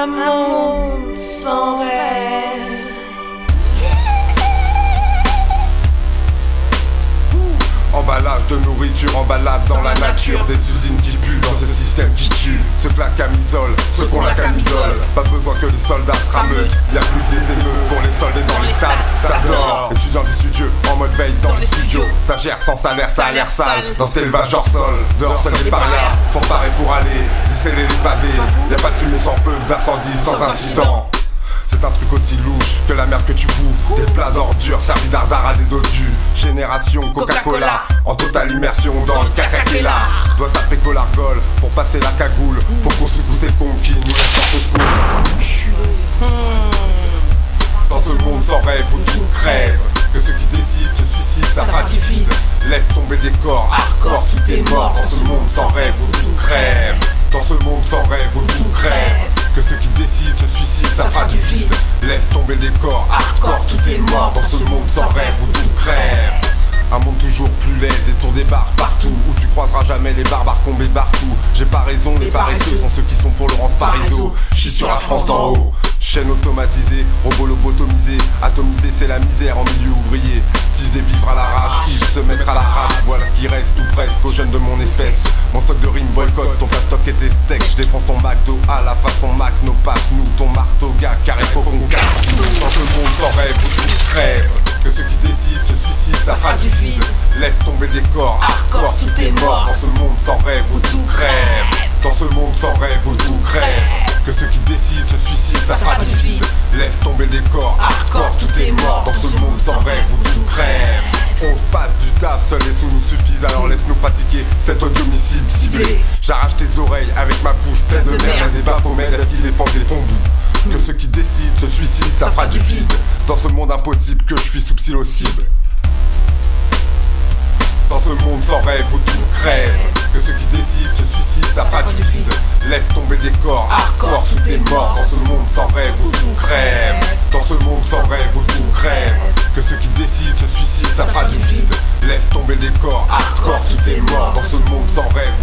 Un monde sans rêve. Emballage de nourriture, emballade dans la nature. Des usines qui puent dans ce système qui tue. Ceux que la camisole, ceux qu'on la camisole. Pas besoin que les soldats se rameutent. Y'a plus que des émeutes pour les soldats dans les salles. Ça dort. Étudiants du studio, en mode veille dans les studios. Stagiaires sans salaire, ça a l'air sale. Dans cet élevage hors sol, dehors seuls les parias sont parés pour aller déceler les pavés. Y'a pas de fumée sans feu, d'incendie sans incident. C'est un truc aussi louche que la merde que tu bouffes. Des plats d'ordures servis dardard à des dodus. Génération Coca-Cola, en totale immersion dans le cacaquela. Doit saper colargole pour passer la cagoule. Faut qu'on secoue ces cons qui nous laissent en secousse. Dans ce monde sans rêve où tout crève, que ceux qui décident se suicident, ça fera du vide. Laisse tomber des corps, hardcore, tout est mort. Dans ce monde sans rêve où tout crève. Dans ce monde sans rêve où tout crève, que ceux qui décident se suicident, ça fera du vide. Laisse tomber les corps, hardcore, tout est mort. Dans ce monde sans rêve où tout crève. Un monde toujours plus laid, des tours des bars partout, où tu croiseras jamais les barbares tombés partout. J'ai pas raison, les paresseux sont ceux qui sont pour Laurence Parisot. J'suis sur la France d'en haut. Chaîne automatisée, robot lobotomisé. Atomisé c'est la misère en milieu ouvrier. Teaser vivre à l'arrache, il se mettre à la race. Voilà ce qui reste tout presque aux jeunes de mon espèce. Mon stock de rimes boycott, ton flash stock et tes steaks. J'défonce ton McDo à la façon Mac. No passe-nous ton marteau gars, car il faut qu'on casse. Dans ce monde sans rêve où tout crève, que ceux qui décident se suicident, ça fera du vide. Laisse tomber des corps, hardcore, tout est mort. Dans ce monde sans rêve où tout crève. Dans ce monde sans rêve où tout crève, que ceux qui décident se suicident, ça fera du vide. Laisse tomber des corps, hardcore, tout est mort. Dans ce monde sans rêve où tout crève. On passe du taf, seuls les sous nous suffisent. Alors laisse-nous pratiquer cet audio-homicide ciblé. J'arrache tes oreilles avec ma bouche pleine de merde. Des baphomètres qui défendent les fonds doux. Que ceux qui décident se suicident, ça fera du vide. Dans ce monde impossible que je suis sous psilocible. Dans ce monde sans rêve où tout crève, que ceux qui décident se suicident, ça fera du vide. Laisse tomber des corps, hardcore, tout est mort. Dans ce monde sans rêve où tout crève. Dans ce monde sans rêve où tout crève, que ceux qui décident se suicident, ça fera du vide. Laisse tomber des corps, hardcore, tout est mort. Dans ce monde sans rêve